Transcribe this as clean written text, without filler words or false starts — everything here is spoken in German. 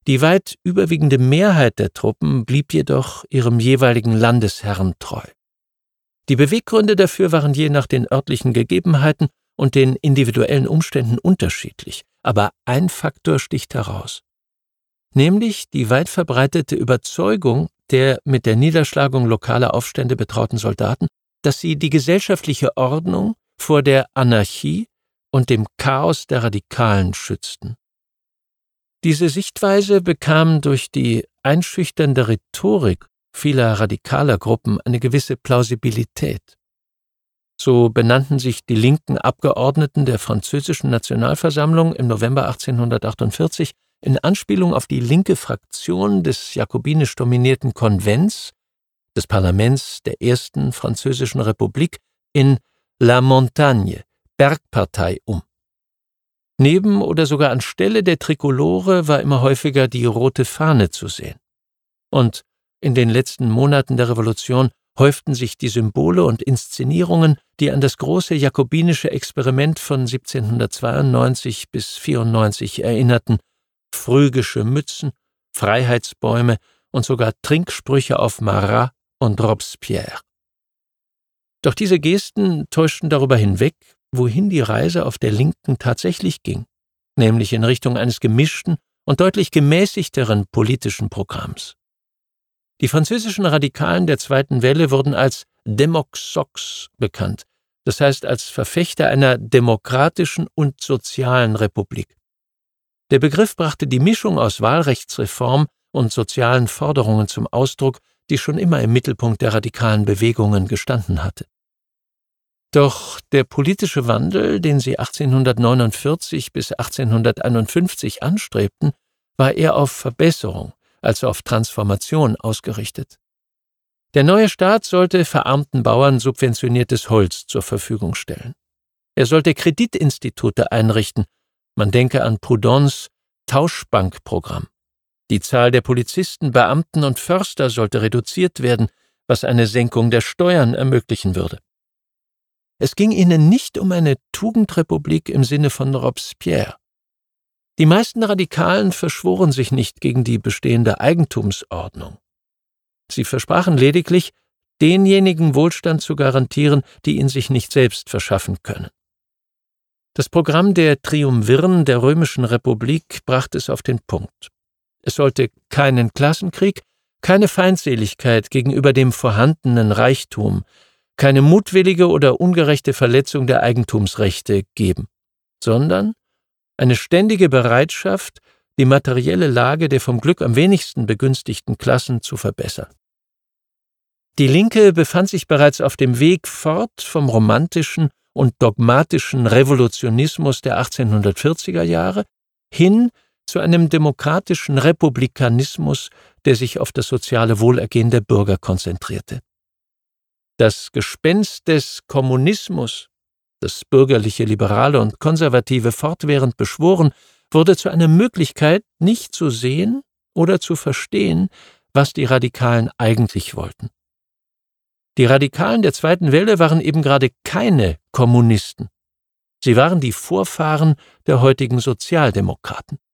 Die weit überwiegende Mehrheit der Truppen blieb jedoch ihrem jeweiligen Landesherrn treu. Die Beweggründe dafür waren je nach den örtlichen Gegebenheiten und den individuellen Umständen unterschiedlich, aber ein Faktor sticht heraus, nämlich die weit verbreitete Überzeugung der mit der Niederschlagung lokaler Aufstände betrauten Soldaten, dass sie die gesellschaftliche Ordnung vor der Anarchie und dem Chaos der Radikalen schützten. Diese Sichtweise bekam durch die einschüchternde Rhetorik vieler radikaler Gruppen eine gewisse Plausibilität. So benannten sich die linken Abgeordneten der französischen Nationalversammlung im November 1848 in Anspielung auf die linke Fraktion des jakobinisch dominierten Konvents, des Parlaments der ersten französischen Republik, in La Montagne, Bergpartei, um. Neben oder sogar anstelle der Trikolore war immer häufiger die rote Fahne zu sehen. Und in den letzten Monaten der Revolution häuften sich die Symbole und Inszenierungen, die an das große jakobinische Experiment von 1792 bis 1794 erinnerten: phrygische Mützen, Freiheitsbäume und sogar Trinksprüche auf Marat und Robespierre. Doch diese Gesten täuschten darüber hinweg, wohin die Reise auf der Linken tatsächlich ging, nämlich in Richtung eines gemischten und deutlich gemäßigteren politischen Programms. Die französischen Radikalen der zweiten Welle wurden als Demoxox bekannt, das heißt als Verfechter einer demokratischen und sozialen Republik. Der Begriff brachte die Mischung aus Wahlrechtsreform und sozialen Forderungen zum Ausdruck, die schon immer im Mittelpunkt der radikalen Bewegungen gestanden hatte. Doch der politische Wandel, den sie 1849 bis 1851 anstrebten, war eher auf Verbesserung als auf Transformation ausgerichtet. Der neue Staat sollte verarmten Bauern subventioniertes Holz zur Verfügung stellen. Er sollte Kreditinstitute einrichten, man denke an Proudhons Tauschbankprogramm. Die Zahl der Polizisten, Beamten und Förster sollte reduziert werden, was eine Senkung der Steuern ermöglichen würde. Es ging ihnen nicht um eine Tugendrepublik im Sinne von Robespierre. Die meisten Radikalen verschworen sich nicht gegen die bestehende Eigentumsordnung. Sie versprachen lediglich, denjenigen Wohlstand zu garantieren, die ihn sich nicht selbst verschaffen können. Das Programm der Triumvirn der Römischen Republik brachte es auf den Punkt. Es sollte keinen Klassenkrieg, keine Feindseligkeit gegenüber dem vorhandenen Reichtum, keine mutwillige oder ungerechte Verletzung der Eigentumsrechte geben, sondern eine ständige Bereitschaft, die materielle Lage der vom Glück am wenigsten begünstigten Klassen zu verbessern. Die Linke befand sich bereits auf dem Weg fort vom romantischen und dogmatischen Revolutionismus der 1840er Jahre hin zu einem demokratischen Republikanismus, der sich auf das soziale Wohlergehen der Bürger konzentrierte. Das Gespenst des Kommunismus, das bürgerliche, liberale und konservative fortwährend beschworen, wurde zu einer Möglichkeit, nicht zu sehen oder zu verstehen, was die Radikalen eigentlich wollten. Die Radikalen der zweiten Welle waren eben gerade keine Kommunisten. Sie waren die Vorfahren der heutigen Sozialdemokraten.